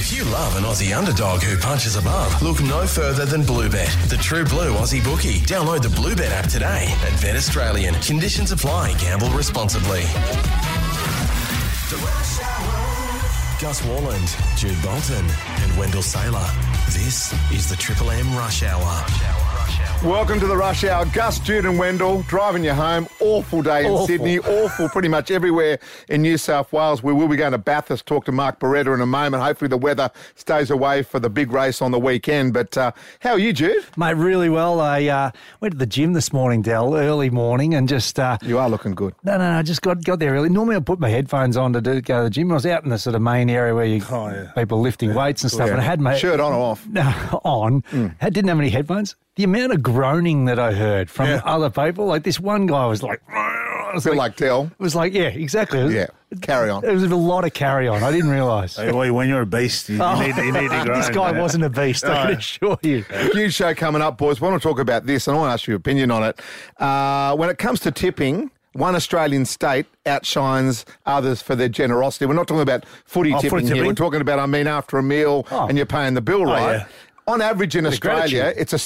If you love an Aussie underdog who punches above, look no further than Bluebet, the true blue Aussie bookie. Download the Bluebet app today and bet Australian. Conditions apply. Gamble responsibly. Gus Warland, Jude Bolton and Wendell Saylor. This is the Triple M Rush Hour. Welcome to the Rush Hour. Gus, Jude and Wendell driving you home. Awful day in Sydney. Awful pretty much everywhere in New South Wales. We will be going to Bathurst, talk to Mark Beretta in a moment. Hopefully the weather stays away for the big race on the weekend. But how are you, Jude? Mate, really well. I went to the gym this morning, Del, early morning, and just... you are looking good. No, I just got there early. Normally I put my headphones on to go to the gym. I was out in the sort of main area where people lifting weights and stuff, and I had my... Shirt on or off? On. I didn't have any headphones. The amount of groaning that I heard from other people, like this one guy was like... A bit like Del. It was like, yeah, exactly. Carry on. It was a lot of carry on. I didn't realise. Hey, well, when you're a beast, you need to grow. This guy wasn't a beast, I can assure you. Huge show coming up, boys. We want to talk about this, and I want to ask your opinion on it. When it comes to tipping, one Australian state outshines others for their generosity. We're not talking about footy tipping here. We're talking about, after a meal and you're paying the bill, right? Yeah. On average in Australia, it's a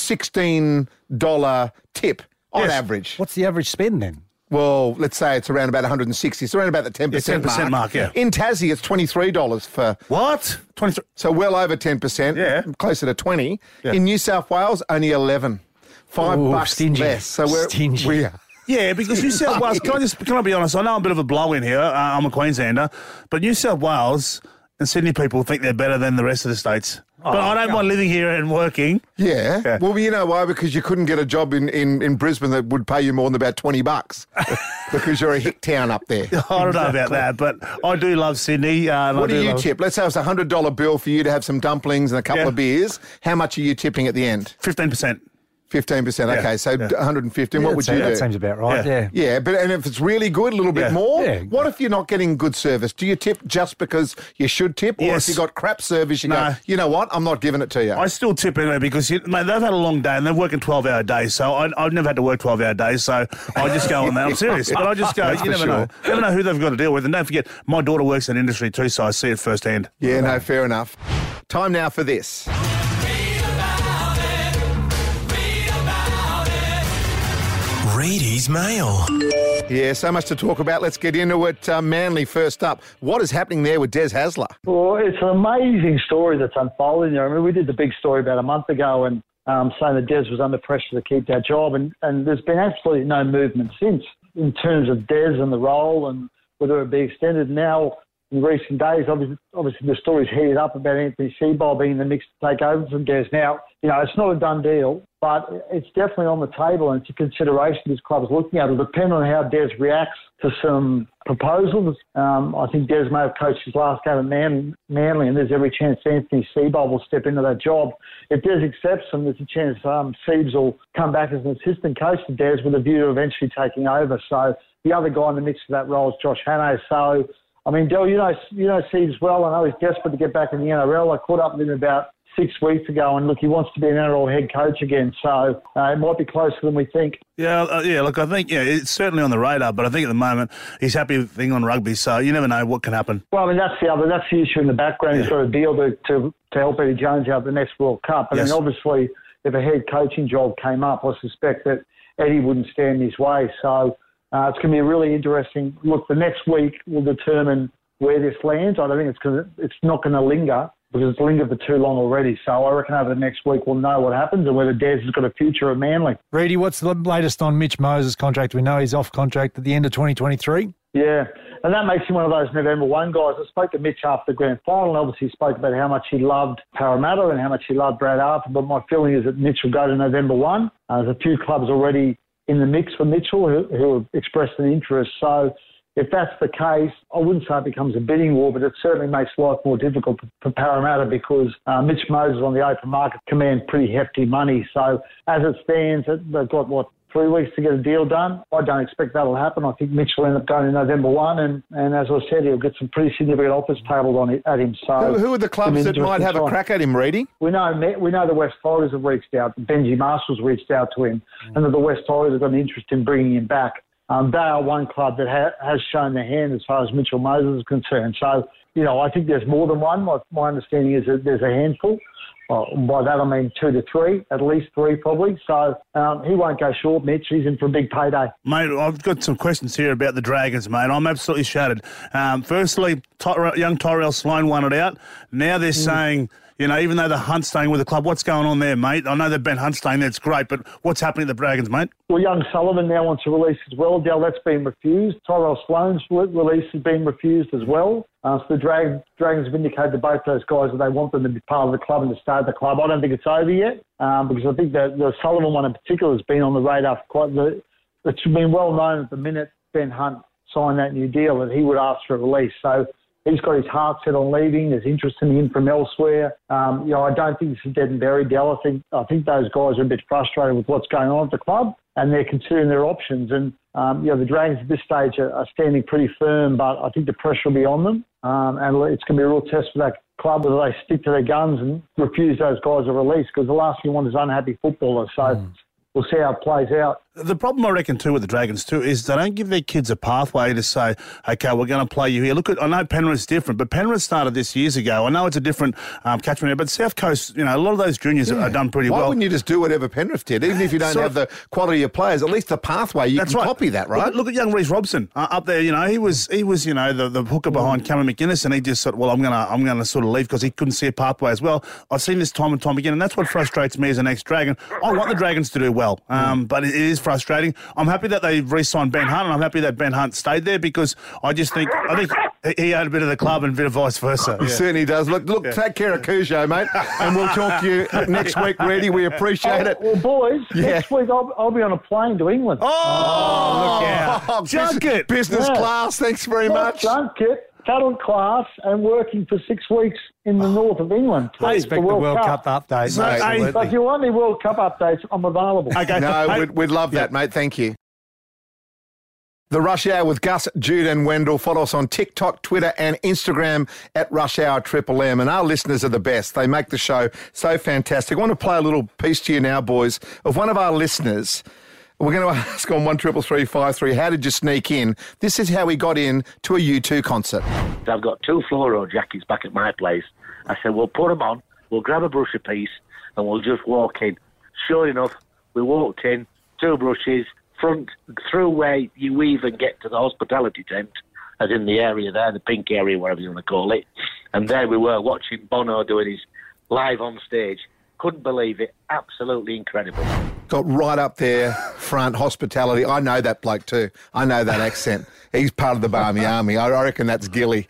$16 tip on average. What's the average spend then? Well, let's say it's around about 160. It's around about the 10% mark. Yeah. In Tassie, it's $23 for... What? 23. So well over 10%, closer to 20. Yeah. In New South Wales, only 11. $5 stingy. less. So we're stingy. Yeah, because New South Wales, can I be honest? I know I'm a bit of a blow in here. I'm a Queenslander. But New South Wales and Sydney people think they're better than the rest of the states. But I don't mind living here and working. Yeah. Well, you know why? Because you couldn't get a job in Brisbane that would pay you more than about $20 because you're a hick town up there. I don't know about that, but I do love Sydney. What do you tip? Let's say it's a $100 bill for you to have some dumplings and a couple of beers. How much are you tipping at the end? 15%. 15%, okay, so 115. What would you do? That seems about right, Yeah, but and if it's really good, a little bit more, what if you're not getting good service? Do you tip just because you should tip? Or if you got crap service, you go, you know what, I'm not giving it to you. I still tip anyway because, mate, they've had a long day and they're working 12-hour days, so I've never had to work 12-hour days, so I just go on that. I'm serious, but I just go, you never know. You never know who they've got to deal with. And don't forget, my daughter works in industry too, so I see it firsthand. Yeah, no, fair enough. Time now for this. Reedy's Mail. Yeah, so much to talk about. Let's get into it. Manly first up. What is happening there with Des Hasler? Well, it's an amazing story that's unfolding there. I mean, we did the big story about a month ago and saying that Des was under pressure to keep that job, and there's been absolutely no movement since in terms of Des and the role and whether it be extended. Now, in recent days, obviously the story's heated up about Anthony Seibold being in the mix to take over from Des. Now, it's not a done deal, but it's definitely on the table and it's a consideration this club is looking at. It'll depend on how Des reacts to some proposals. I think Des may have coached his last game at Manly, and there's every chance Anthony Seibold will step into that job. If Des accepts them, there's a chance Seibs will come back as an assistant coach to Des with a view to eventually taking over. So the other guy in the mix for that role is Josh Hannay. So, I mean, Del, you know Seibs well. I know he's desperate to get back in the NRL. I caught up with him about 6 weeks ago, and look, he wants to be an NRL head coach again, so it might be closer than we think. Yeah, look, I think it's certainly on the radar, but I think at the moment he's happy with being on rugby, so you never know what can happen. Well, I mean, that's the issue in the background. He's got a deal to help Eddie Jones out the next World Cup. I mean, obviously, if a head coaching job came up, I suspect that Eddie wouldn't stand his way, so it's going to be a really interesting look. The next week will determine where this lands. I don't think it's not going to linger, because it's lingered for too long already. So I reckon over the next week we'll know what happens and whether Des has got a future at Manly. Reedy, what's the latest on Mitch Moses' contract? We know he's off contract at the end of 2023. Yeah, and that makes him one of those November 1 guys. I spoke to Mitch after the grand final, and obviously spoke about how much he loved Parramatta and how much he loved Brad Arthur, but my feeling is that Mitch will go to November 1. There's a few clubs already in the mix for Mitchell who have expressed an interest. So if that's the case, I wouldn't say it becomes a bidding war, but it certainly makes life more difficult for Parramatta because Mitch Moses on the open market commands pretty hefty money. So as it stands, they've got, 3 weeks to get a deal done? I don't expect that'll happen. I think Mitch will end up going in November 1, and as I said, he'll get some pretty significant offers tabled at him. So who are the clubs that might have a crack at him, Reedy? We know the West Tigers have reached out. Benji Marshall's reached out to him, and that the West Tigers have got an interest in bringing him back. They are one club that has shown their hand as far as Mitchell Moses is concerned. So I think there's more than one. My understanding is that there's a handful. By that I mean 2 to 3, at least 3 probably. So he won't go short, Mitch. He's in for a big payday. Mate, I've got some questions here about the Dragons, mate. I'm absolutely shattered. Firstly, young Tyrell Sloan won it out. Now they're saying, even though the Hunt's staying with the club, what's going on there, mate? I know that Ben Hunt's staying there, it's great, but what's happening at the Dragons, mate? Well, young Sullivan now wants to release as well. Dale, that's been refused. Tyrell Sloan's release has been refused as well. So the Dragons have indicated to both those guys that they want them to be part of the club and to stay at the club. I don't think it's over yet because I think that the Sullivan one in particular has been on the radar for it's been well known at the minute Ben Hunt signed that new deal that he would ask for a release. So he's got his heart set on leaving. There's interest in him from elsewhere. I don't think this is dead and buried, Dale. I think those guys are a bit frustrated with what's going on at the club and they're considering their options. And, the Dragons at this stage are standing pretty firm, but I think the pressure will be on them. And it's going to be a real test for that club whether they stick to their guns and refuse those guys a release because the last thing you want is unhappy footballers. So we'll see how it plays out. The problem, I reckon, too, with the Dragons, too, is they don't give their kids a pathway to say, okay, we're going to play you here. Look, I know Penrith's different, but Penrith started this years ago. I know it's a different catchment area, but South Coast, a lot of those juniors are done pretty well. Why wouldn't you just do whatever Penrith did? Even if you don't have the quality of players, at least the pathway, you can copy that, right? Look at young Reece Robson up there. He was the hooker behind Cameron McInnes, and he just said, well, I'm going to sort of leave because he couldn't see a pathway as well. I've seen this time and time again, and that's what frustrates me as an ex-Dragon. I want the Dragons to do well, but it is frustrating. I'm happy that they re-signed Ben Hunt, and I'm happy that Ben Hunt stayed there because I think he had a bit of the club and a bit of vice versa. He certainly does. Look, take care of Cujo, mate, and we'll talk to you next week, Reedy. We appreciate it. Well, boys, next week I'll be on a plane to England. Oh, look out. Junket. Business class, thanks very much. Junket, cattle class, and working for 6 weeks in the north of England. I expect the World Cup updates. So, if you want any World Cup updates, I'm available. Okay. No, we'd love that, mate. Thank you. The Rush Hour with Gus, Jude and Wendell. Follow us on TikTok, Twitter and Instagram at Rush Hour Triple M. And our listeners are the best. They make the show so fantastic. I want to play a little piece to you now, boys, of one of our listeners. We're going to ask on 133353, how did you sneak in? This is how he got in to a U2 concert. I've got 2 fluoro jackets back at my place. I said, we'll put them on, we'll grab a brush apiece, and we'll just walk in. Sure enough, we walked in, 2 brushes, front through where you even get to the hospitality tent, as in the area there, the pink area, whatever you want to call it. And there we were watching Bono doing his live on stage. Couldn't believe it. Absolutely incredible. Got right up there, front, hospitality. I know that bloke too. I know that accent. He's part of the Barmy Army. I reckon that's Gilly.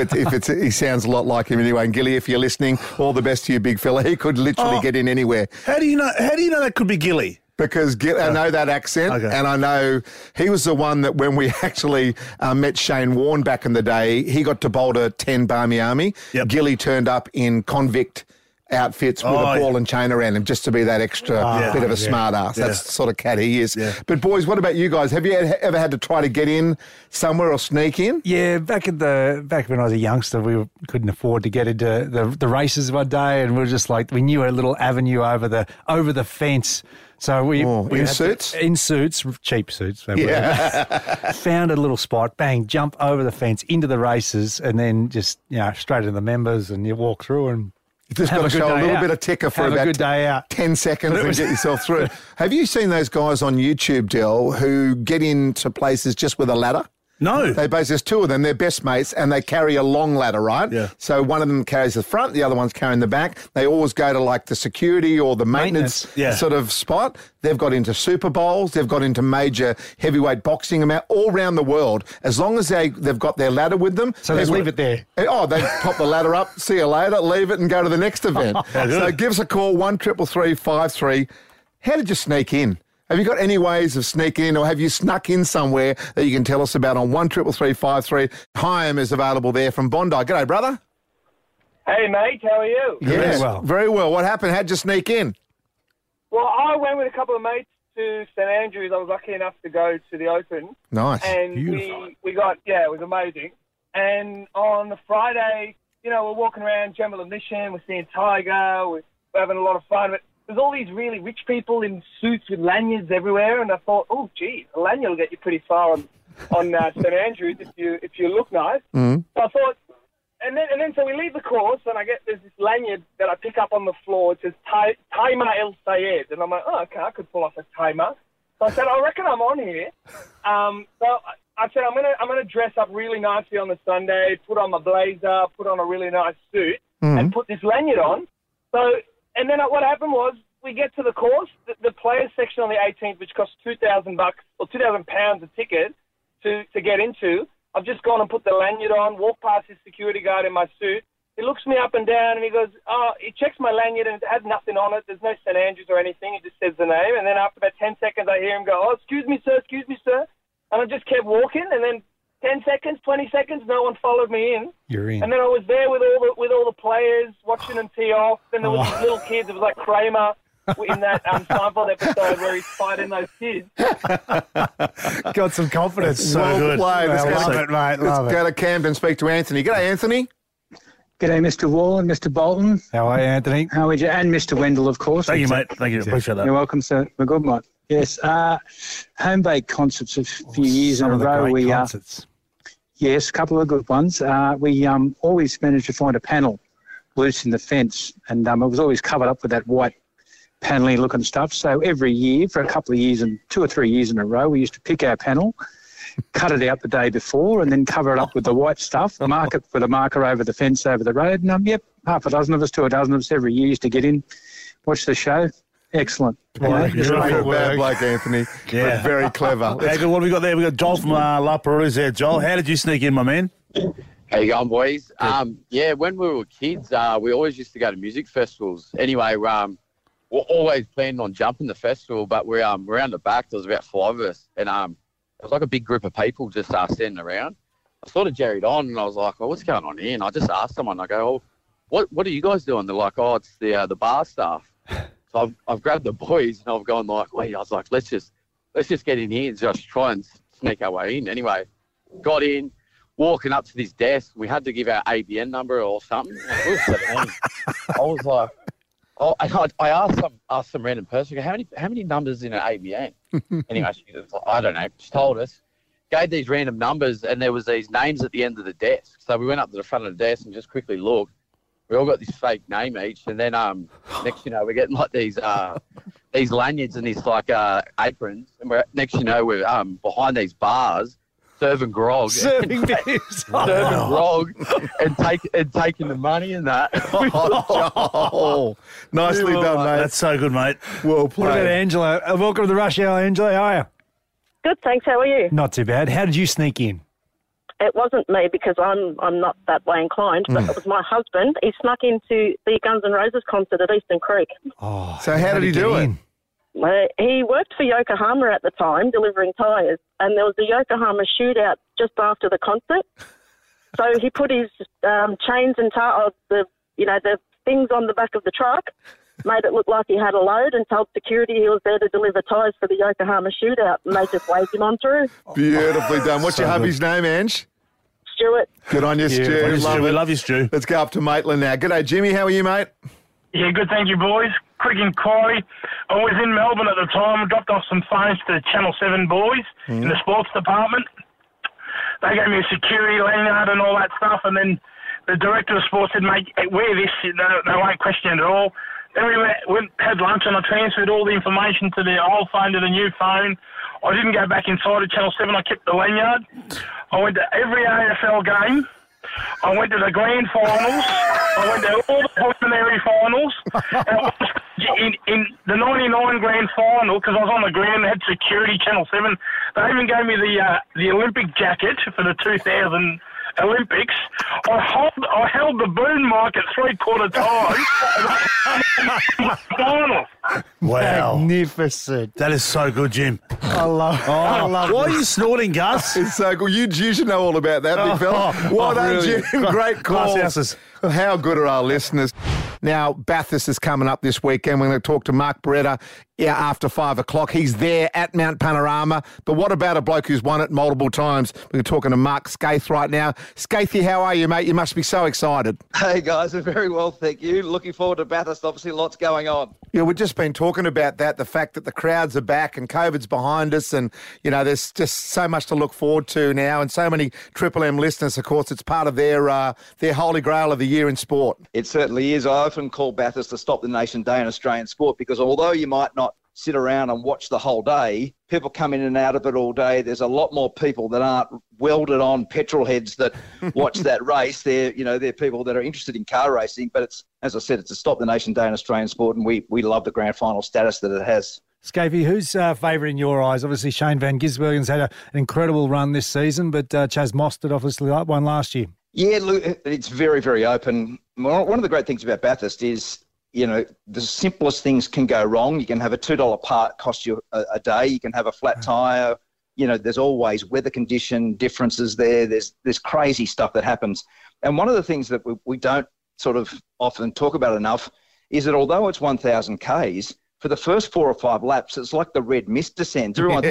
He sounds a lot like him anyway. And Gilly, if you're listening, all the best to you, big fella. He could literally get in anywhere. How do you know that could be Gilly? Because I know that accent, and I know he was the one that when we actually met Shane Warne back in the day, he got to Boulder 10 Barmy Army. Yep. Gilly turned up in convict outfits with a ball and chain around him just to be that extra bit of a smart ass. That's the sort of cat he is. Yeah. But boys, what about you guys? Have you ever had to try to get in somewhere or sneak in? Yeah, back when I was a youngster, we couldn't afford to get into the races one day, and we were just like, we knew a little avenue over the fence. So we in suits? In suits, cheap suits. Found a little spot, bang, jump over the fence into the races, and then just straight into the members, and you walk through and. You've just got to show a little bit of ticker for about 10 seconds and get yourself through. Have you seen those guys on YouTube, Del, who get into places just with a ladder? No. There's 2 of them, they're best mates, and they carry a long ladder, right? Yeah. So one of them carries the front, the other one's carrying the back. They always go to like the security or the maintenance sort of spot. They've got into Super Bowls, they've got into major heavyweight boxing all around the world. As long as they've got their ladder with them. So they leave it there. Oh, they pop the ladder up, see you later, leave it and go to the next event. So give us a call, 133353. How did you sneak in? Have you got any ways of sneaking in, or have you snuck in somewhere that you can tell us about on 133353? Chaim is available there from Bondi. G'day, brother. Hey, mate. How are you? Yes, very well. What happened? How'd you sneak in? Well, I went with a couple of mates to St Andrews. I was lucky enough to go to the Open. Nice. And we got, it was amazing. And on the Friday, we're walking around Gemma Mission, we're seeing Tiger, we're having a lot of fun. But there's all these really rich people in suits with lanyards everywhere, and I thought, oh, gee, a lanyard will get you pretty far on St Andrews if you look nice. Mm-hmm. So I thought, And then so we leave the course, and I get there's this lanyard that I pick up on the floor. It says Timer El Sayed, and I'm like, oh, okay, I could pull off a timer. So I said, I reckon I'm on here. So I said, I'm gonna dress up really nicely on the Sunday, put on my blazer, put on a really nice suit, and put this lanyard on. So, and then what happened was we get to the course, the players section on the 18th, which costs $2,000 or £2,000 a ticket to get into. I've just gone and put the lanyard on, walked past his security guard in my suit. He looks me up and down and he goes, he checks my lanyard and it had nothing on it. There's no St. Andrews or anything. He just says the name. And then after about 10 seconds, I hear him go, oh, excuse me, sir. And I just kept walking. And then 10 seconds, 20 seconds, no one followed me in. You're in. And then I was there with all the players watching them tee off. Then there was these little kids. It was like Kramer in that Seinfeld episode where he's fighting those kids. Got some confidence. So well good. played. Love it, mate. Love Let's it. go to Camden and speak to Anthony. G'day, Anthony. G'day, Mr. Wall and Mr. Bolton. How are you, Anthony? How are you? And Mr. Wendell, of course. Thank you, mate. Thank you. Appreciate that. You're welcome, sir. We're good, mate. Yes. Home-baked concerts a few years in a row. Concerts. Yes, a couple of good ones. We always managed to find a panel loose in the fence, and it was always covered up with that white panelly looking stuff. So every year, for a couple of years, and 2 or 3 years in a row, we used to pick our panel, cut it out the day before, and then cover it up with the white stuff, mark it with a marker over the fence over the road. And half a dozen of us to a dozen of us every year used to get in, watch the show. Excellent. You're a bad bloke, Anthony. Yeah. But very clever. Hey, good. What have we got there? We got Joel from La Perouse there. Joel, how did you sneak in, my man? How you going, boys? When we were kids, we always used to go to music festivals. Anyway, we're always planning on jumping the festival, but we're around the back. There was about 5 of us, and it was like a big group of people just standing around. I sort of jerried on, and I was like, "Oh, what's going on here?" And I just asked someone. I go, "Oh, what are you guys doing?" They're like, "Oh, it's the bar staff." So I've grabbed the boys, and I've gone like, "Wait," I was like, "Let's just get in here and just try and sneak our way in." Anyway, got in. Walking up to this desk, we had to give our ABN number or something. We were 17. I was like, I asked some random person, how many numbers in an ABN? Anyway, she was like, I don't know. She told us, gave these random numbers, and there was these names at the end of the desk. So we went up to the front of the desk and just quickly looked. We all got this fake name each, and then next we're getting like these lanyards and these like aprons, and we're behind these bars. Serving grog. Serving beers. Serving grog and taking the money and that. Oh, nicely done, mate. That's so good, mate. Well What about played. Angela? Welcome to the Rush Hour, Angela. How are you? Good, thanks. How are you? Not too bad. How did you sneak in? It wasn't me because I'm not that way inclined, but it was my husband. He snuck into the Guns N' Roses concert at Eastern Creek. Oh, So how did he do it? He worked for Yokohama at the time, delivering tyres, and there was a Yokohama shootout just after the concert. So he put his chains and the things on the back of the truck, made it look like he had a load, and told security he was there to deliver tyres for the Yokohama shootout, and they just waved him on through. Beautifully done. What's your hubby's name, Ange? Stuart. Good on you, Stu. We love you, Stu. Let's go up to Maitland now. G'day, Jimmy. How are you, mate? Yeah, good, thank you, boys. Quick inquiry. I was in Melbourne at the time, dropped off some phones to the Channel 7 boys in the sports department. They gave me a security lanyard and all that stuff, and then the director of sports said, mate, wear this. They won't question it at all. Then we had lunch, and I transferred all the information to the old phone to the new phone. I didn't go back inside of Channel 7. I kept the lanyard. I went to every AFL game. I went to the grand finals. I went to all the preliminary finals. And in the 99 grand final, because I was on the ground, they had security, Channel 7. They even gave me the Olympic jacket for the 2000 Olympics. I held the boom mic at 3/4 time. Final. Wow. Magnificent. That is so good, Jim. I love Why are you snorting, Gus? It's so good. You should know all about that, big fella. Well done, really? Jim. Great call. Glass houses. How good are our listeners? Now, Bathurst is coming up this weekend. We're going to talk to Mark Beretta after 5 o'clock. He's there at Mount Panorama. But what about a bloke who's won it multiple times? We're talking to Mark Skaith right now. Skaithy, how are you, mate? You must be so excited. Hey, guys. Very well, thank you. Looking forward to Bathurst. Obviously, lots going on. Yeah, we've just been talking about that, the fact that the crowds are back and COVID's behind us, and, you know, there's just so much to look forward to now, and so many Triple M listeners, of course, it's part of their holy grail of the year in sport. It certainly is. I often call Bathurst to Stop the Nation Day in Australian sport, because although you might not sit around and watch the whole day, people come in and out of it all day. There's a lot more people that aren't welded on petrol heads that watch that race. They're people that are interested in car racing, but it's, as I said, it's a Stop the Nation Day in Australian sport, and we love the grand final status that it has. Scapey, who's favourite in your eyes? Obviously, Shane Van Gisbergen's had an incredible run this season, but Chaz Mostert obviously won last year. Yeah, look, it's very, very open. One of the great things about Bathurst is, you know, the simplest things can go wrong. You can have a $2 part cost you a day. You can have a flat tyre. You know, there's always weather condition differences there. There's crazy stuff that happens. And one of the things that we don't sort of often talk about enough is that although it's 1,000 Ks, for the first 4 or 5 laps, it's like the red mist descends. Everyone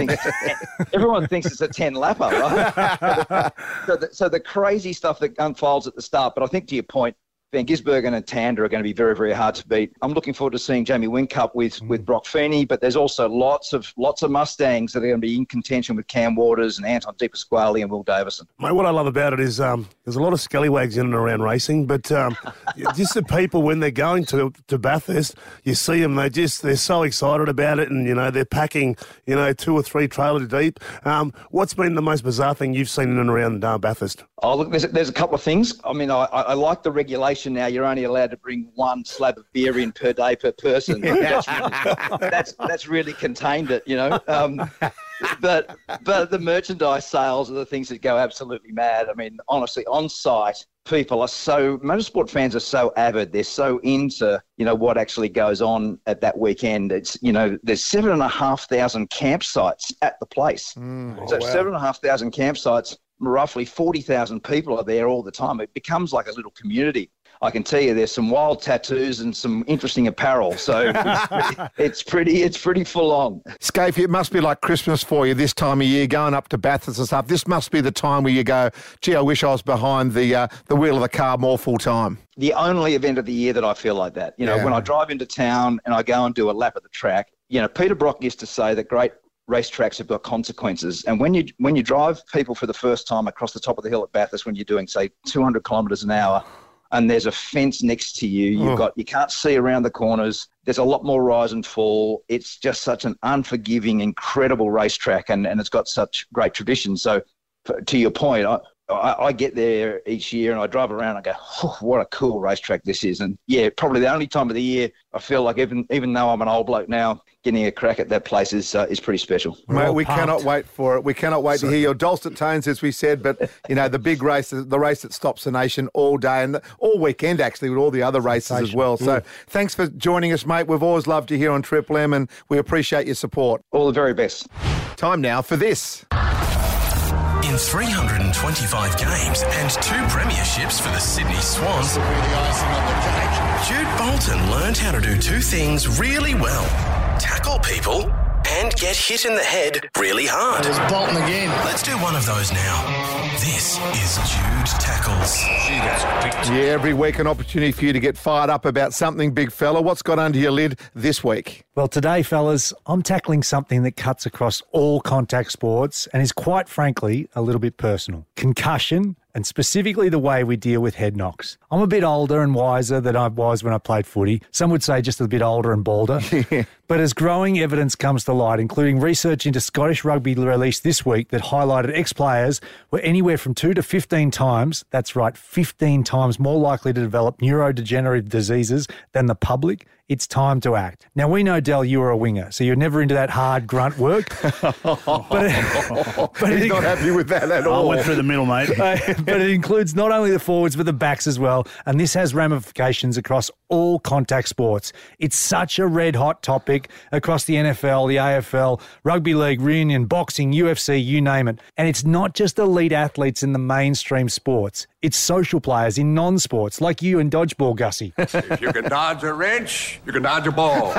thinks it's a 10-lapper, right? So the crazy stuff that unfolds at the start. But I think to your point, Van Gisbergen and Tander are going to be very, very hard to beat. I'm looking forward to seeing Jamie Whincup with Brock Feeney, but there's also lots of Mustangs that are going to be in contention with Cam Waters and Anton De Pasquale and Will Davison. Mate, what I love about it is there's a lot of scallywags in and around racing, but just the people, when they're going to Bathurst, you see them, they're so excited about it, and, you know, they're packing, you know, 2 or 3 trailers deep. What's been the most bizarre thing you've seen in and around Bathurst? Oh, look, there's a couple of things. I mean, I like the regulation now. You're only allowed to bring 1 slab of beer in per day per person. That's really contained it, you know. But the merchandise sales are the things that go absolutely mad. I mean, honestly, on site, motorsport fans are so avid. They're so into, you know, what actually goes on at that weekend. It's, you know, there's 7,500 campsites at the place. 7,500 campsites. Roughly 40,000 people are there all the time. It becomes like a little community. I can tell you there's some wild tattoos and some interesting apparel. So it's pretty full on. Scapey, it must be like Christmas for you this time of year, going up to Bathurst and stuff. This must be the time where you go, gee, I wish I was behind the wheel of the car more full time. The only event of the year that I feel like that. You know, when I drive into town and I go and do a lap of the track, you know, Peter Brock used to say that great racetracks have got consequences, and when you drive people for the first time across the top of the hill at Bathurst, when you're doing, say, 200 kilometres an hour, and there's a fence next to you, you can't see around the corners. There's a lot more rise and fall. It's just such an unforgiving, incredible racetrack, and it's got such great tradition. So, to your point, I get there each year and I drive around and I go, oh, what a cool racetrack this is. And yeah, probably the only time of the year I feel like even though I'm an old bloke now, getting a crack at that place is pretty special. Mate, we cannot wait for it. We cannot wait to hear your dulcet tones, as we said. But, you know, the big race, the race that stops the nation all day and all weekend, actually, with all the other races as well. So thanks for joining us, mate. We've always loved you here on Triple M, and we appreciate your support. All the very best. Time now for this. In 325 games and 2 premierships for the Sydney Swans, Jude Bolton learned how to do 2 things really well: tackle people and get hit in the head really hard. There's Bolton again. Let's do one of those now. This is Jude Tackles. Yeah, every week an opportunity for you to get fired up about something, big fella. What's got under your lid this week? Well, today, fellas, I'm tackling something that cuts across all contact sports and is quite frankly a little bit personal. Concussion, and specifically the way we deal with head knocks. I'm a bit older and wiser than I was when I played footy. Some would say just a bit older and balder. But as growing evidence comes to light, including research into Scottish rugby released this week that highlighted ex-players were anywhere from 2 to 15 times, that's right, 15 times more likely to develop neurodegenerative diseases than the public, it's time to act. Now, we know, Del, you were a winger, so you're never into that hard grunt work. but he's not happy with that at all. I went through the middle, mate. But it includes not only the forwards, but the backs as well. And this has ramifications across all contact sports. It's such a red-hot topic week across the NFL, the AFL, rugby league, reunion, boxing, UFC, you name it. And it's not just elite athletes in the mainstream sports. It's social players in non-sports, like you in dodgeball, Gussie. If you can dodge a wrench, you can dodge a ball.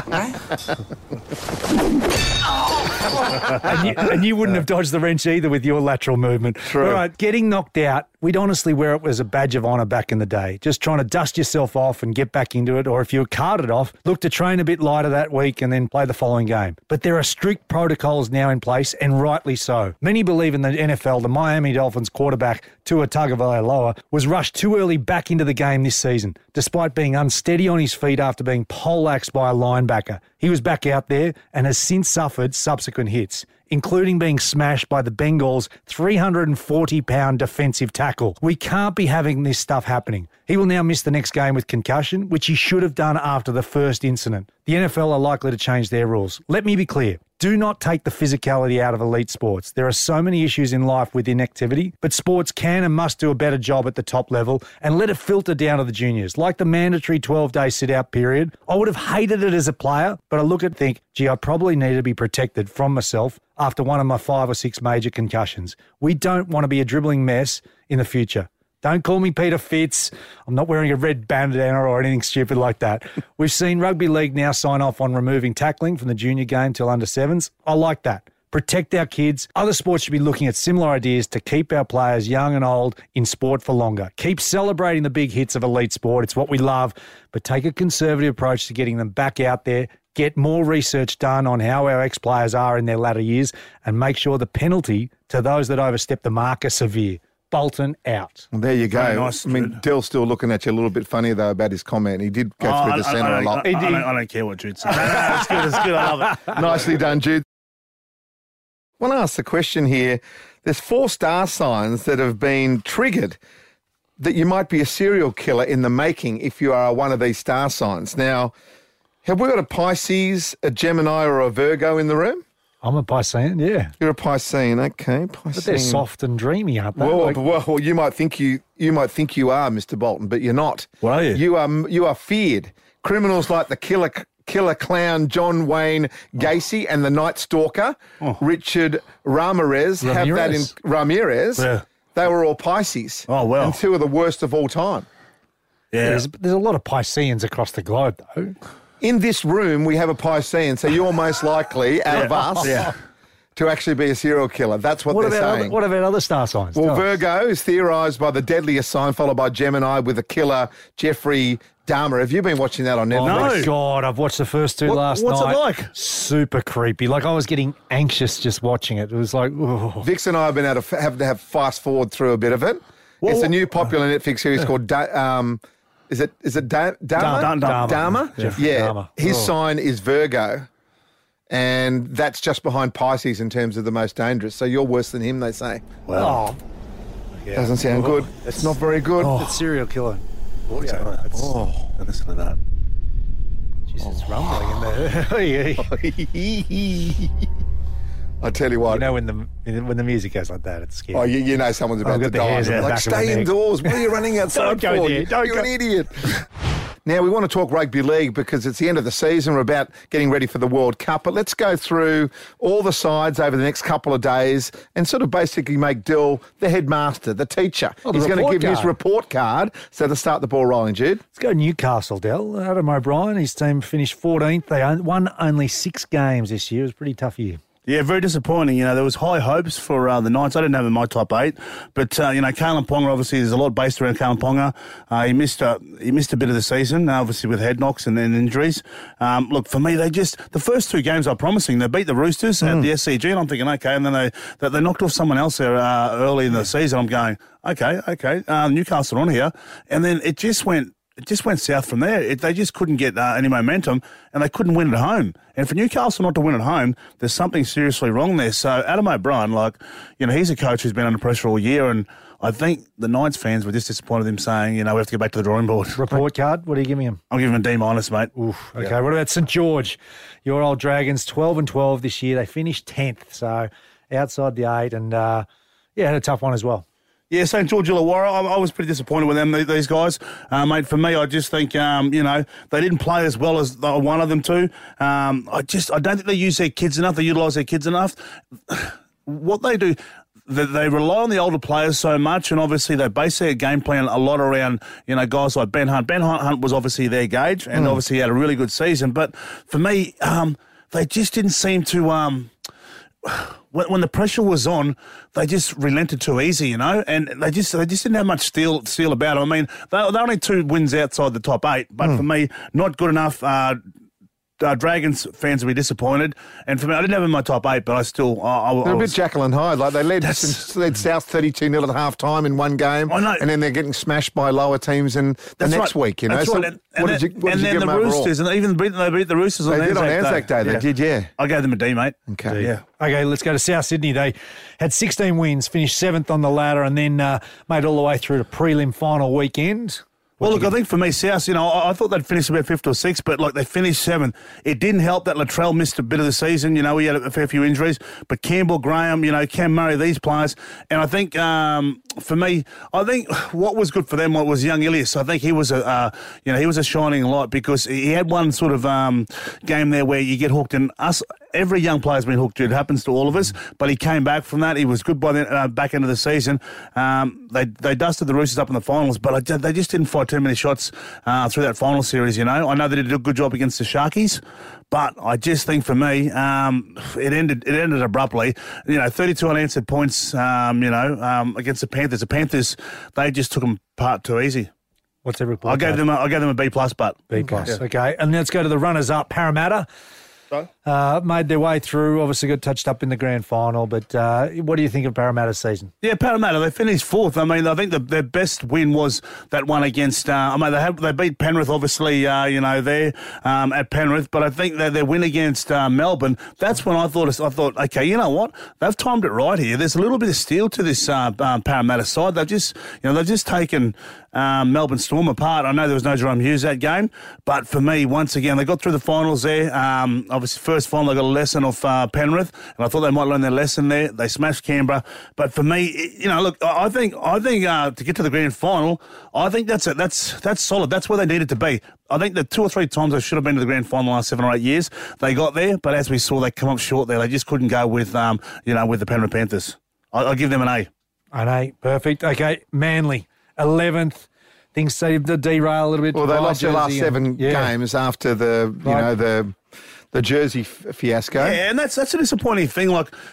and you wouldn't have dodged the wrench either with your lateral movement. True. All right, getting knocked out, we'd honestly wear it as a badge of honour back in the day. Just trying to dust yourself off and get back into it. Or if you were carted off, look to train a bit lighter that week and then play the following game. But there are strict protocols now in place, and rightly so. Many believe in the NFL, the Miami Dolphins quarterback, Tua Tagovailoa, was rushed too early back into the game this season, despite being unsteady on his feet after being poleaxed by a linebacker. He was back out there and has since suffered subsequent hits, including being smashed by the Bengals' 340-pound defensive tackle. We can't be having this stuff happening. He will now miss the next game with concussion, which he should have done after the first incident. The NFL are likely to change their rules. Let me be clear. Do not take the physicality out of elite sports. There are so many issues in life with inactivity, but sports can and must do a better job at the top level and let it filter down to the juniors, like the mandatory 12-day sit-out period. I would have hated it as a player, but I look at it and think, gee, I probably need to be protected from myself after one of my 5 or 6 major concussions. We don't want to be a dribbling mess in the future. Don't call me Peter Fitz. I'm not wearing a red bandana or anything stupid like that. We've seen rugby league now sign off on removing tackling from the junior game till under 7s. I like that. Protect our kids. Other sports should be looking at similar ideas to keep our players young and old in sport for longer. Keep celebrating the big hits of elite sport. It's what we love. But take a conservative approach to getting them back out there. Get more research done on how our ex-players are in their latter years and make sure the penalty to those that overstep the mark are severe. Bolton out. Well, there you go. Nice, I mean, Dell's still looking at you a little bit funny, though, about his comment. He did go through the centre a lot. I don't care what Jude said. No, it's good. It's good. I love it. Nicely done, Jude. I want to ask the question here. There's 4 star signs that have been triggered that you might be a serial killer in the making if you are one of these star signs. Now, have we got a Pisces, a Gemini, or a Virgo in the room? I'm a Piscean, yeah. You're a Piscean, okay. Piscean. But they're soft and dreamy, aren't they? Well, you might think you are, Mr. Bolton, but you're not. What are you? You are feared. Criminals like the killer clown John Wayne Gacy and the Night Stalker Richard Ramirez have that in Ramirez. Yeah. They were all Pisces. Oh, well. And 2 of the worst of all time. Yeah. There's a lot of Pisceans across the globe, though. In this room, we have a Piscean, so you're most likely out of us to actually be a serial killer. That's what they're saying. What about other star signs? Well, Virgo is theorised by the deadliest sign, followed by Gemini with the killer Jeffrey Dahmer. Have you been watching that on Netflix? Oh, my God. I've watched the first 2 last night. What's it like? Super creepy. Like, I was getting anxious just watching it. It was like, oh. Vix and I have been able to have fast forward through a bit of it. Well, it's a new popular Netflix series called... Is it Dahmer? Dahmer. Yeah. Dahmer. His sign is Virgo, and that's just behind Pisces in terms of the most dangerous. So you're worse than him, they say. Well, doesn't sound good. It's not very good. It's serial killer. Listen to that. Jesus, rumbling in there. I tell you what. You know, when the music goes like that, it's scary. Oh, you know someone's about to die. Like, stay indoors. What are you running outside for? You're an idiot. Now, we want to talk rugby league because it's the end of the season. We're about getting ready for the World Cup. But let's go through all the sides over the next couple of days and sort of basically make Dill the headmaster, the teacher. He's going to give you his report card. So to start the ball rolling, Jude. Let's go Newcastle, Dell. Adam O'Brien, his team finished 14th. They won only 6 games this year. It was a pretty tough year. Yeah, very disappointing. You know, there was high hopes for the Knights. I didn't have them in my top 8, but you know, Kalen Ponga, obviously, there's a lot based around Kalen Ponga. He missed a bit of the season, obviously with head knocks and then injuries. Look, for me, the first 2 games are promising. They beat the Roosters at the SCG, and I'm thinking, okay, and then they knocked off someone else there early in the season. I'm going, okay, Newcastle on here, and then it just went south from there. They just couldn't get any momentum, and they couldn't win at home. And for Newcastle not to win at home, there's something seriously wrong there. So Adam O'Brien, he's a coach who's been under pressure all year, and I think the Knights fans were just disappointed with him saying, we have to go back to the drawing board. Report card, what are you giving him? I'm giving him a D-, mate. Oof. Okay, What about St George? Your old Dragons, 12-12 this year. They finished 10th, so outside the 8, and had a tough one as well. Yeah, St George Illawarra, I was pretty disappointed with them, these guys. Mate, for me, I just think, they didn't play as well as I wanted them to. I don't think they use their kids enough. They utilise their kids enough. What they do, they rely on the older players so much, and obviously they base their game plan a lot around, guys like Ben Hunt. Ben Hunt was obviously their gauge, and obviously he had a really good season. But for me, they just didn't seem to... When the pressure was on, they just relented too easy, and they just didn't have much steel about them. I mean, they're only 2 wins outside the top 8, but for me, not good enough. Dragons fans will be disappointed, and for me, I didn't have them in my top 8, but I still... They're a bit Jekyll and Hyde. Like they led South 32-0 at half time in one game, I know. And then they're getting smashed by lower teams in the next week. That's so right. what did you give the them Roosters, overall? and even they beat the Roosters on Anzac Day. They did, yeah. I gave them a D, mate. Okay, yeah. Okay, let's go to South Sydney. They had 16 wins, finished 7th on the ladder, and then made all the way through to prelim final weekend. Well, look, I think for me, South, I thought they'd finish about 5th or 6th, but they finished 7th. It didn't help that Latrell missed a bit of the season. He had a fair few injuries, but Campbell, Graham, Cam Murray, these players. And I think, for me, what was good for them was young Ilias. I think he was he was a shining light because he had one sort of game there where you get hooked, and every young player's been hooked. It happens to all of us, but he came back from that. He was good by the back end of the season. They dusted the Roosters up in the finals, but they just didn't fight too many shots through that final series. I know they did a good job against the Sharkies, but I just think for me, it ended abruptly. 32 unanswered points. Against the Panthers. The Panthers, they just took them apart too easy. What's every report? I gave them a B+, but B+. Okay, and let's go to the runners up. Parramatta. Made their way through, obviously got touched up in the grand final, but what do you think of Parramatta's season? Yeah, Parramatta, they finished 4th. I mean, I think their best win was that one against, they beat Penrith, obviously, there at Penrith, but I think that their win against Melbourne, that's when I thought, okay, you know what? They've timed it right here. There's a little bit of steel to this Parramatta side. They've just taken Melbourne Storm apart. I know there was no Jerome Hughes that game, but for me, once again, they got through the finals there. Obviously, first final, they got a lesson off Penrith, and I thought they might learn their lesson there. They smashed Canberra, but for me, look, I think to get to the grand final, I think that's solid. That's where they needed to be. I think that 2 or 3 times they should have been to the grand final the last 7 or 8 years. They got there, but as we saw, they come up short there. They just couldn't go with with the Penrith Panthers. I'll give them an A. An A, perfect. Okay, Manly, 11th. Things seem to derail a little bit. Well, they lost their last 7 games after the Jersey fiasco. Yeah, and that's a disappointing thing.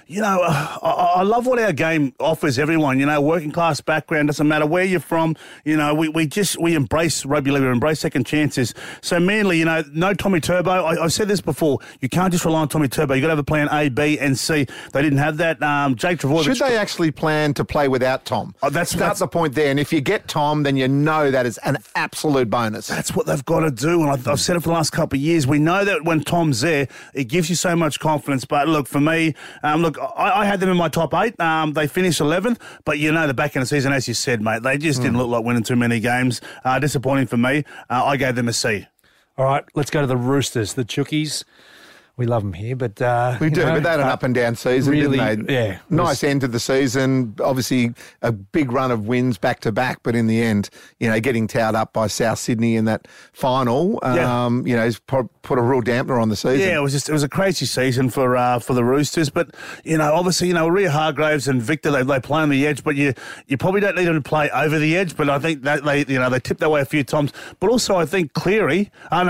I love what our game offers everyone. Working class background, doesn't matter where you're from. We embrace rugby league, we embrace second chances. So Manly, no Tommy Turbo. I've said this before. You can't just rely on Tommy Turbo. You've got to have a plan A, B, and C. They didn't have that. Jake Travojevic. Should they actually plan to play without Tom? That's the point there. And if you get Tom, then that is an absolute bonus. That's what they've got to do. And I've said it for the last couple of years. We know that when Tom's there, it gives you so much confidence. But look, for me, I had them in my top 8. They finished 11th, but the back end of the season, as you said, mate, they just didn't look like winning too many games. Disappointing for me. I gave them a C. All right, let's go to the Roosters, the Chookies. We love them here, but... we do, but they had an up-and-down season, really, didn't they? Yeah. Nice end to the season. Obviously, a big run of wins back-to-back, but in the end, getting towed up by South Sydney in that final, has put a real dampener on the season. Yeah, it was a crazy season for the Roosters, but, obviously, Rhea Hargraves and Victor, they play on the edge, but you probably don't need them to play over the edge, but I think that they tipped their way a few times. But also, I think Keary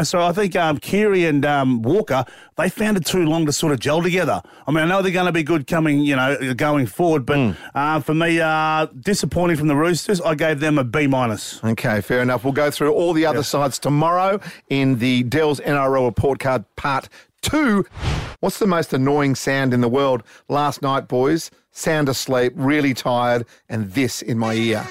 and Walker, they found it too long to sort of gel together. I mean, I know they're going to be good going forward, but for me, disappointing from the Roosters. I gave them a B-. Okay, fair enough. We'll go through all the other sides tomorrow in the Dells NRL Report Card Part 2. What's the most annoying sound in the world? Last night, boys, sound asleep, really tired, and this in my ear.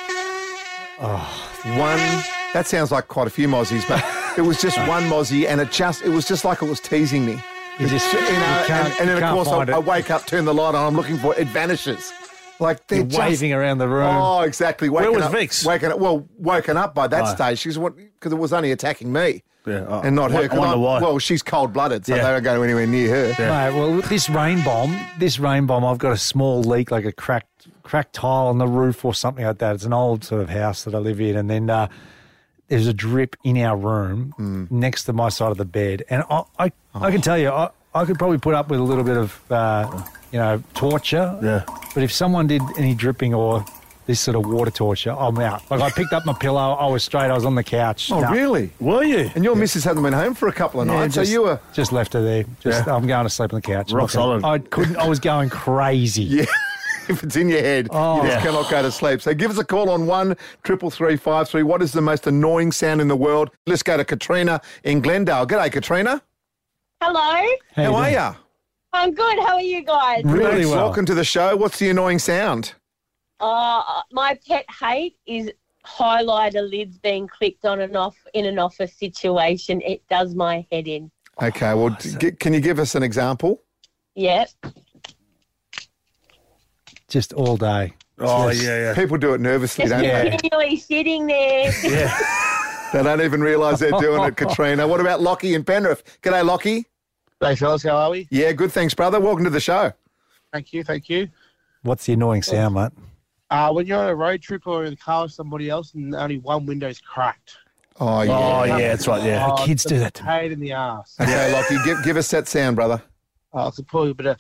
That sounds like quite a few Mozzies, but it was just one Mozzie, and it was just like it was teasing me. And then, of course, I wake up, turn the light on, I'm looking for it. It vanishes. Like they're waving around the room. Oh, exactly. Where was Vix? Woken up by that stage. Because it was only attacking me. Yeah, and not her. I wonder why. Well, she's cold-blooded, so they don't go anywhere near her. Yeah. Mate, well, this rain bomb, I've got a small leak, like a cracked cracked tile on the roof or something like that. It's an old sort of house that I live in, and then there's a drip in our room next to my side of the bed, and I can tell you, I could probably put up with a little bit of torture. Yeah. But if someone did any dripping or this sort of water torture, I'm out. Like, I picked up my pillow, I was straight, I was on the couch. Oh, really? Were you? And your missus hadn't been home for a couple of nights, so you were... Just left her there. I'm going to sleep on the couch. Rock solid. I was going crazy. Yeah. If it's in your head, you just cannot go to sleep. So give us a call on 1-333-533. What is the most annoying sound in the world? Let's go to Katrina in Glendale. G'day, Katrina. Hello. How are you? I'm good. How are you guys? Really well. Welcome to the show. What's the annoying sound? My pet hate is highlighter lids being clicked on and off in an office situation. It does my head in. Okay, well, can you give us an example? Yeah. Just all day. Oh, yeah. People do it nervously, don't they? Continually sitting there. Yeah. They don't even realise they're doing it, Katrina. What about Lockie in Penrith? G'day, Lockie. Hey, fellas, how are we? Yeah, good, thanks, brother. Welcome to the show. Thank you. What's the annoying sound, mate? When you're on a road trip or in the car with somebody else and only one window's cracked. Oh, yeah. Oh, yeah, that's right, yeah. Kids do that to me. Pain in the ass. Okay, Lockie, give us that sound, brother. I could probably a bit of...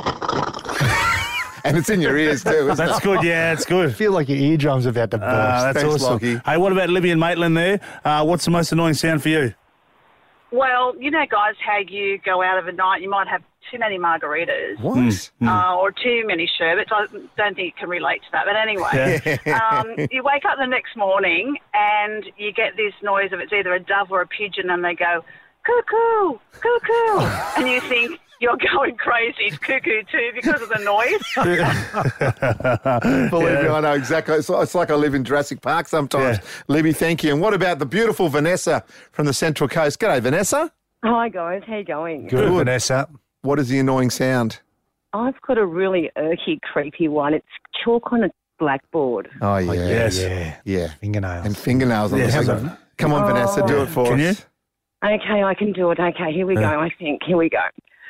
And it's in your ears too, isn't That's it? good, yeah, it's good. I feel like your eardrums are about to burst. That's Thanks, awesome. Lockie. Hey, what about Libby and Maitland there? What's the most annoying sound for you? Well, you know, guys, how you go out of a night, you might have too many margaritas. What? Or too many sherbets. I don't think you can relate to that. But anyway, you wake up the next morning and you get this noise of it's either a dove or a pigeon and they go, cuckoo, cuckoo. And you think, you're going crazy. It's cuckoo too because of the noise. Believe me, I know exactly. It's like I live in Jurassic Park sometimes. Yeah. Libby, thank you. And what about the beautiful Vanessa from the Central Coast? G'day, Vanessa. Hi, guys. How you going? Good, Vanessa. What is the annoying sound? I've got a really irky, creepy one. It's chalk on a blackboard. Oh, yeah. Yes. Yeah. Fingernails. And fingernails on the thing. Come on, Vanessa, do it for Can us. you? Okay, I can do it. Okay, here we go, I think. Here we go.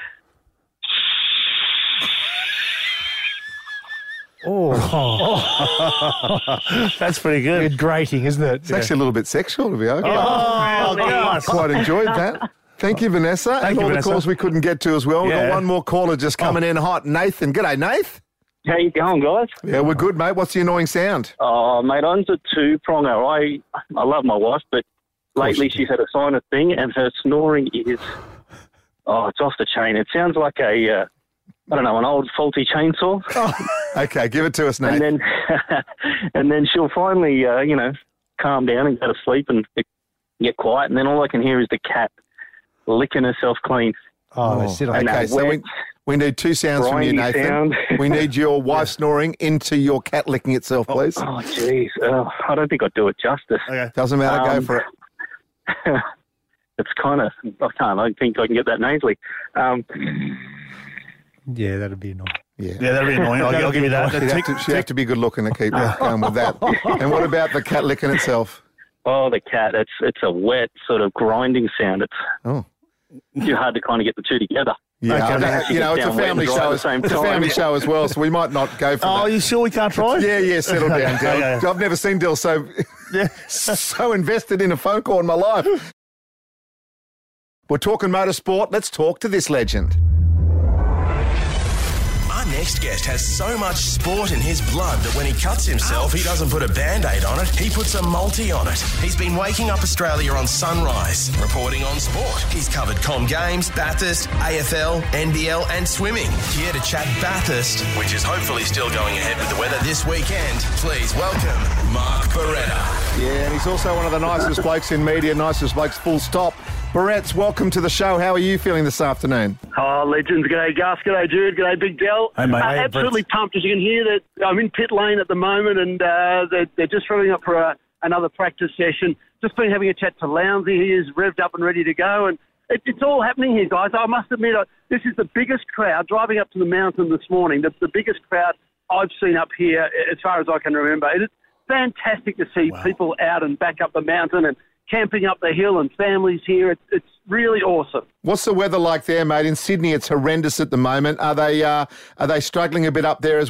That's pretty good. Good grating, isn't it? It's actually a little bit sexual, to be honest. Oh, gosh. Quite enjoyed that. Thank you, Vanessa. Thank you, all Vanessa. the calls we couldn't get to as well. We've Yeah. got one more caller just coming in hot. Nathan. G'day, Nath. How you going, guys? Yeah, we're good, mate. What's the annoying sound? Oh, mate, I'm a two-pronger. I love my wife, but lately she's had a sinus thing, and her snoring is, it's off the chain. It sounds like an old faulty chainsaw. Okay, give it to us, Nate. And then she'll finally, calm down and go to sleep and get quiet, and then all I can hear is the cat licking herself clean. Oh, they sit on Okay, so we need two sounds from you, grimy Nathan. sound. We need your wife snoring into your cat licking itself, please. Oh, jeez. I don't think I'd do it justice. Okay. Doesn't matter, go for it. It's kind of, I think I can get that nasally. Yeah, that'd be annoying. Yeah, that'd be annoying. I'll give you that. She'd have to be good looking to keep going with that. And what about the cat licking itself? Oh, the cat. It's a wet sort of grinding sound. It's too hard to kind of get the two together. Yeah, Okay. it's a family show. It's a family show as well, so we might not go for that. Oh, you sure we can't try? Yeah, settle down, Del. Okay. I've never seen Del so invested in a phone call in my life. We're talking motorsport. Let's talk to this legend. Our next guest has so much sport in his blood that when he cuts himself, he doesn't put a Band-Aid on it, he puts a multi on it. He's been waking up Australia on Sunrise, reporting on sport. He's covered Com Games, Bathurst, AFL, NBL and swimming. Here to chat Bathurst, which is hopefully still going ahead with the weather this weekend. Please welcome Mark Beretta. Yeah, and he's also one of the nicest blokes in media, nicest blokes full stop. Barrett's, welcome to the show. How are you feeling this afternoon? Oh, legends. G'day, Gus. G'day, Jude. G'day, Big Del. Hey, mate. Hey, absolutely pumped. As you can hear, that I'm in pit lane at the moment, and they're just revving up for another practice session. Just been having a chat to Lounsey. He is revved up and ready to go, and it's all happening here, guys. I must admit, this is the biggest crowd driving up to the mountain this morning. The biggest crowd I've seen up here as far as I can remember. It's fantastic to see people out and back up the mountain and camping up the hill and families here. It's really awesome. What's the weather like there, mate? In Sydney, it's horrendous at the moment. Are they struggling a bit up there as well?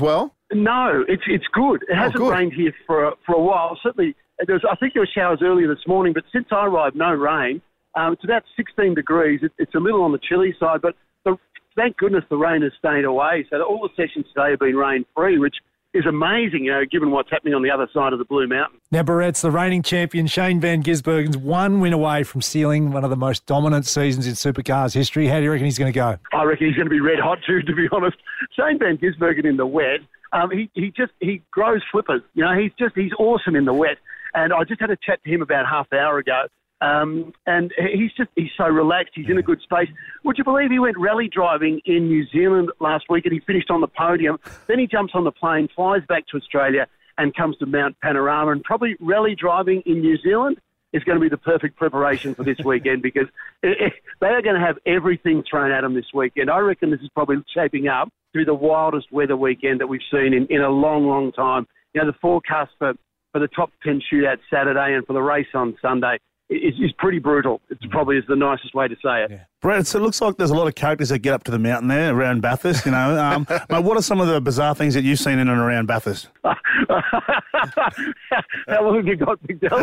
No, it's good. It hasn't rained here for a while. Certainly, I think there were showers earlier this morning, but since I arrived, no rain. It's about 16 degrees. It's a little on the chilly side, but thank goodness the rain has stayed away. So all the sessions today have been rain-free, which is amazing, given what's happening on the other side of the Blue Mountain. Now, Barrett's the reigning champion, Shane Van Gisbergen's one win away from sealing one of the most dominant seasons in supercars history. How do you reckon he's going to go? I reckon he's going to be red hot too, to be honest. Shane Van Gisbergen in the wet, he grows flippers. He's awesome in the wet. And I just had a chat to him about half an hour ago. And he's so relaxed. He's in a good space. Would you believe he went rally driving in New Zealand last week and he finished on the podium? Then he jumps on the plane, flies back to Australia and comes to Mount Panorama. And probably rally driving in New Zealand is going to be the perfect preparation for this weekend because they are going to have everything thrown at them this weekend. I reckon this is probably shaping up to be the wildest weather weekend that we've seen in a long, long time. The forecast for the top 10 shootout Saturday and for the race on Sunday is pretty brutal. It's probably is the nicest way to say it. Yeah. Brett, so it looks like there's a lot of characters that get up to the mountain there around Bathurst, Mate, what are some of the bizarre things that you've seen in and around Bathurst? How long have you got, Big Del?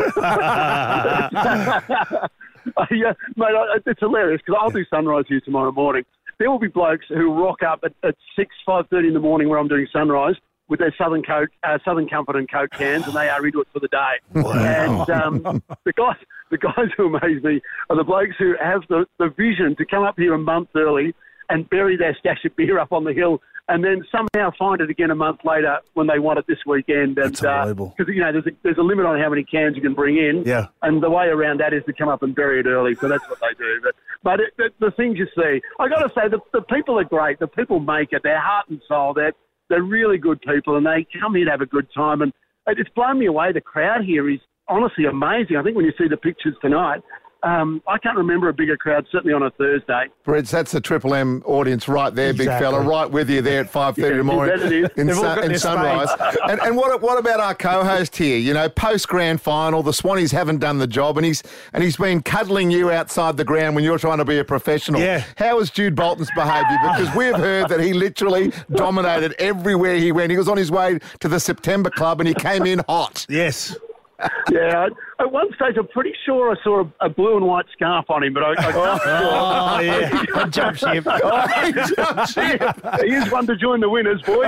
Yeah, mate, it's hilarious because I'll do sunrise here tomorrow morning. There will be blokes who rock up at 5:30 in the morning where I'm doing sunrise with their Southern Comfort and Coke cans, and they are into it for the day. Wow. And the guys who amaze me are the blokes who have the vision to come up here a month early and bury their stash of beer up on the hill and then somehow find it again a month later when they want it this weekend. That's unbelievable. Because, there's a limit on how many cans you can bring in. Yeah. And the way around that is to come up and bury it early, so that's what they do. But the things you see, I got to say, the people are great. The people make it. They're heart and soul. They're really good people, and they come here to have a good time. And it's blown me away. The crowd here is honestly amazing. I think when you see the pictures tonight, I can't remember a bigger crowd, certainly on a Thursday. Brett, that's the Triple M audience right there, big fella, right with you there at 5:30 in the morning in Sunrise. And what about our co-host here? Post-grand final, the Swannies haven't done the job, and he's been cuddling you outside the ground when you're trying to be a professional. Yeah. How was Jude Bolton's behaviour? Because we've heard that he literally dominated everywhere he went. He was on his way to the September Club, and he came in hot. Yes. Yeah, at one stage I'm pretty sure I saw a blue and white scarf on him, but I can't Oh, yeah. Jump ship. Jump ship. He is one to join the winners, boys.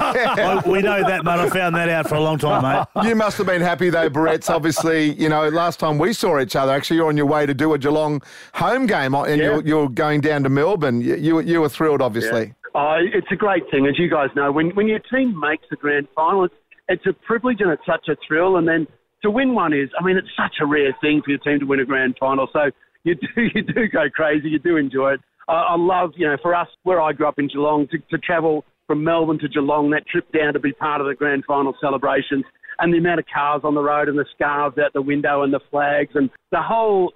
We know that, mate. I found that out for a long time, mate. You must have been happy, though, Barrett's. Obviously, last time we saw each other, actually, you're on your way to do a Geelong home game, and you're going down to Melbourne. You were thrilled, obviously. Yeah. It's a great thing, as you guys know. When your team makes the grand final, it's a privilege and it's such a thrill, and then to win one it's such a rare thing for your team to win a grand final. So you do go crazy. You do enjoy it. I love, for us, where I grew up in Geelong, to travel from Melbourne to Geelong, that trip down to be part of the grand final celebrations and the amount of cars on the road and the scarves out the window and the flags and the whole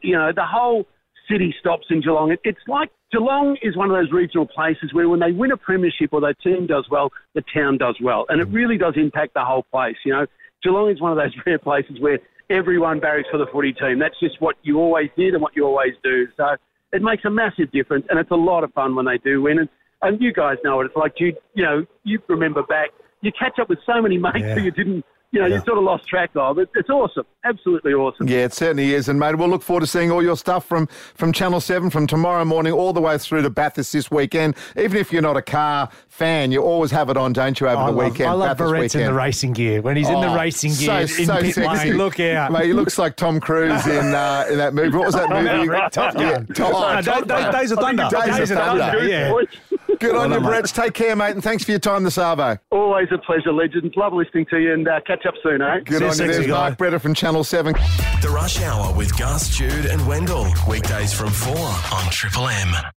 city stops in Geelong. It's like Geelong is one of those regional places where when they win a premiership or their team does well, the town does well. And it really does impact the whole place, Geelong is one of those rare places where everyone barracks for the footy team. That's just what you always did and what you always do. So it makes a massive difference, and it's a lot of fun when they do win. And you guys know what it's like. You remember back, you catch up with so many mates who you didn't, you sort of lost track of. It's awesome. Absolutely awesome. Yeah, it certainly is. And, mate, we'll look forward to seeing all your stuff from Channel 7 from tomorrow morning all the way through to Bathurst this weekend. Even if you're not a car fan, you always have it on, don't you, over the weekend? I love Barrett's in the racing gear. When he's in the racing gear in pit lane, look out. Mate, he looks like Tom Cruise in that movie. What was that movie? Top Gun. Days of Thunder. Days of Thunder, yeah. Good on you, Brett. Take care, mate, and thanks for your time this Arvo. Always a pleasure, legend. Love listening to you, and catch up soon, eh? Good on you. There's Mark Breder from Channel 7. The Rush Hour with Gus, Jude and Wendell. Weekdays from 4 on Triple M.